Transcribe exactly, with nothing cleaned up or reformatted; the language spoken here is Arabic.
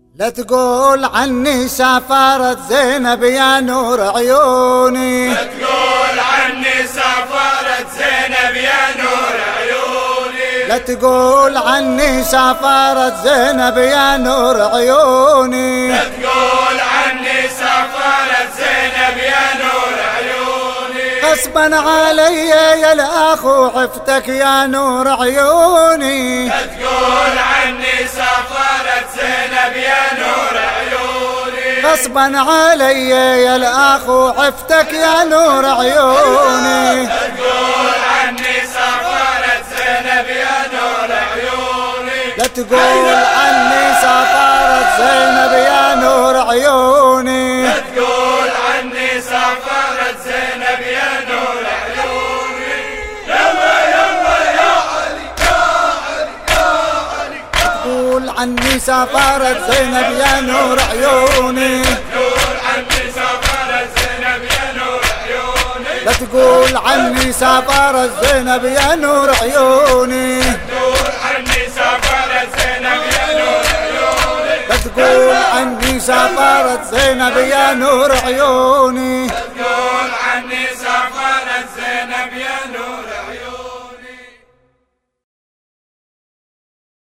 لا تقول عني سافرت زينب يا نور عيوني، لا تقول عني سافرت زينب يا نور عيوني، لا تقول عني سافرت زينب يا نور عيوني، لا تقول عني سافرت زينب يا نور عيوني، غصبا علي يا الاخو عفتك يا نور عيوني، لا تقول عني سافرت زينب يا نور عيوني، غصبا علي يا الاخو عفتك يا نور عيوني، لا تقول عني سافرت زينب يا نور عيوني، لا تقول عني سافرت زينب يا نور عيوني، لا تقول عني سافرت زينب يا نور عيوني، يلا يلا يا علي يا علي يا علي، تقول عني سافرت زينب يا نور عيوني، تقول عني سافرت زينب يا نور عيوني، لا تقول عني سافرت زينب يا نور عيوني، تقول عني سافرت زينب يا نور عيوني، لا تقول عني سافرت زينب يا نور عيوني، تقول عني سافرت زينب يا